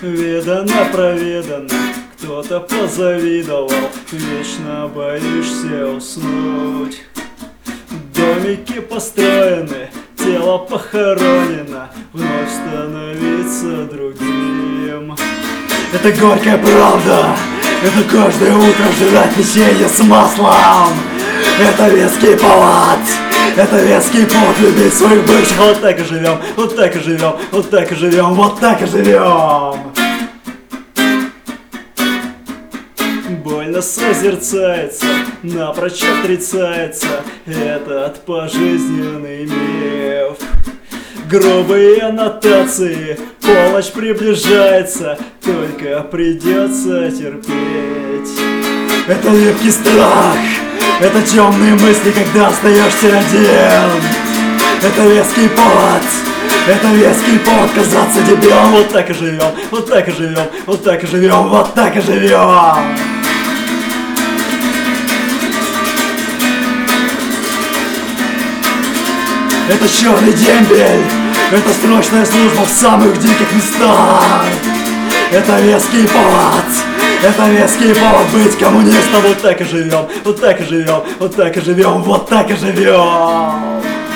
Видано, проведано, кто-то позавидовал, вечно боишься уснуть. Домики построены, тело похоронено, вновь становиться другим. Это горькая правда, это каждое утро жрать печенье с маслом. Это веский повод, это веский повод любить своих бывших. Вот так и живем, вот так и живем, вот так и живем, вот так и живем. Больно созерцается, напрочь отрицается этот пожизненный миф. Грубые аннотации, полночь приближается, только придется терпеть. Это липкий страх, это темные мысли, когда остаешься один. Это веский повод, это веский повод казаться дебилом. Вот так и живем, вот так и живем, вот так и живем, вот так и живем. Это черный дембель, это срочная служба в самых диких местах. Это веский повод, это веский повод быть коммунистом. Вот так и живем, вот так и живем, вот так и живем, вот так и живем.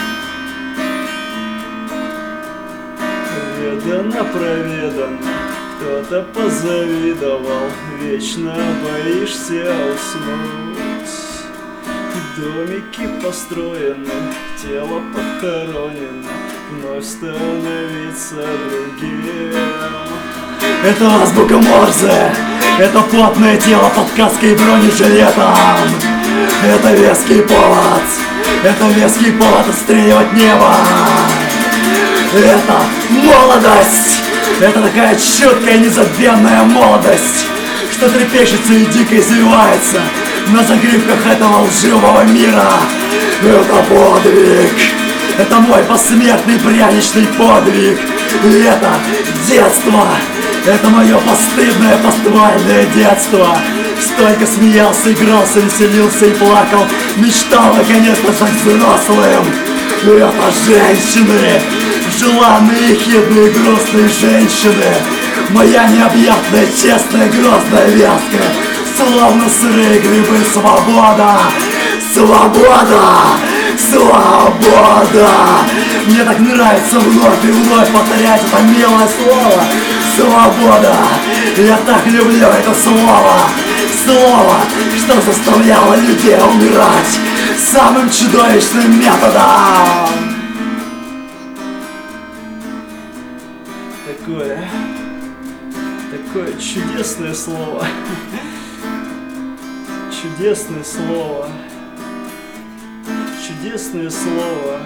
Ведано, проведано, кто-то позавидовал, вечно боишься уснуть. Домики построены, тело похоронено, вновь становиться другим. Это азбука Морзе, это плотное тело под каской и бронежилетом. Это веский повод, это веский повод отстреливать небо. Это молодость, это такая чуткая незабвенная молодость, что трепещется и дико извивается на загривках этого лживого мира. Это подвиг, это мой посмертный пряничный подвиг. И это детство, это мое постыдное подвальное детство. Столько смеялся, игрался, веселился и плакал, мечтал наконец-то стать взрослым. Это женщины, желанные, хидные, грустные женщины. Моя необъятная, честная, грозная, вязкая, словно сырые грибы, свобода! Свобода! Свобода! Мне так нравится вновь и вновь повторять это милое слово. Свобода! Я так люблю это слово. Слово, что заставляло людей умирать самым чудовищным методом. Такое чудесное слово. Чудесное слово. Чудесное слово.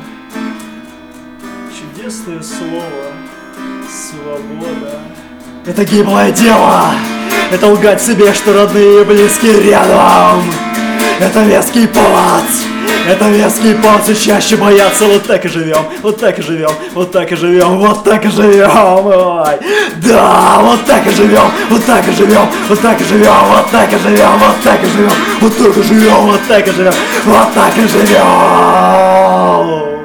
Чудесное слово. Свобода. Это гиблое дело. Это лгать себе, что родные и близкие рядом. Это веский повод. Это веский повод все чаще бояться. Вот так и живем, вот так и живем, вот так и живем, вот так и живем. Ой. Да, вот так и живем, вот так и живем, вот так и живем, вот так и живем, вот так и живем, вот так и живем, вот так и живем, вот так и живем.